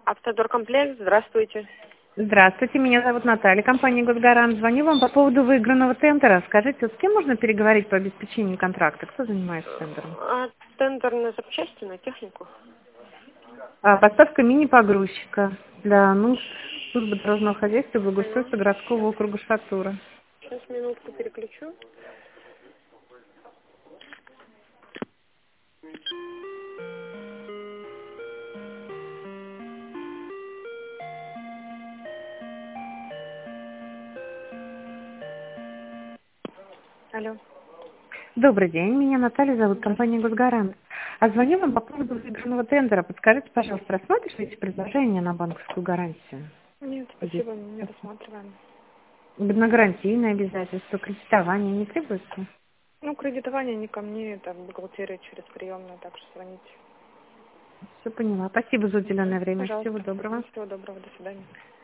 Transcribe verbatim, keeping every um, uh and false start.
Автодоркомплекс, здравствуйте. Здравствуйте, меня зовут Наталья, компания «Госгарант». Звоню вам по поводу выигранного тендера. Скажите, с кем можно переговорить по обеспечению контракта? Кто занимается тендером? А тендер на запчасти, на технику? А, поставка мини-погрузчика для нужд службы дорожного хозяйства и благоустройства городского округа Шатура. Сейчас минутку переключу. Алло. Добрый день, меня Наталья зовут, компания «Госгарант». А звоню вам по поводу выигранного тендера. Подскажите, пожалуйста, рассматриваете предложение на банковскую гарантию? Нет, Здесь спасибо, не рассматриваем. одногарантийное обязательство, кредитование не требуется? Ну, кредитование не ко мне, это бухгалтерия через приемную, так что звоните. Все поняла. Спасибо за уделенное время. Всего Пожалуйста. доброго. Всего доброго, до свидания.